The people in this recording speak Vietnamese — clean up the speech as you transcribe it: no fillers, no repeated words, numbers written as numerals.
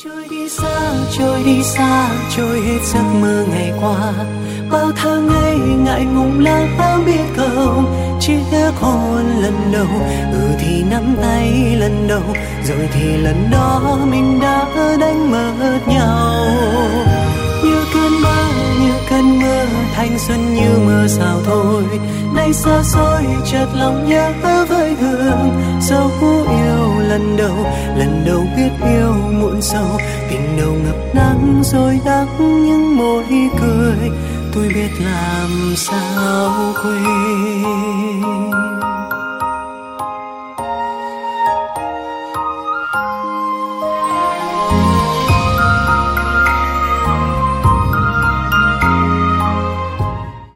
Trôi đi xa, trôi hết giấc mơ ngày qua. Bao tháng ngày ngại ngùng lắm biết không, chiếc hôn lần đầu, thì nắm tay lần đầu, rồi thì lần đó mình đã đánh mất nhau. Như cơn mơ, thanh xuân như mơ sao thôi. Nay xa xôi chợt lòng nhớ với thương, dấu yêu lần đầu biết yêu muộn sâu. Tình đầu ngập nắng rồi đắng những môi cười, tôi biết làm sao quên.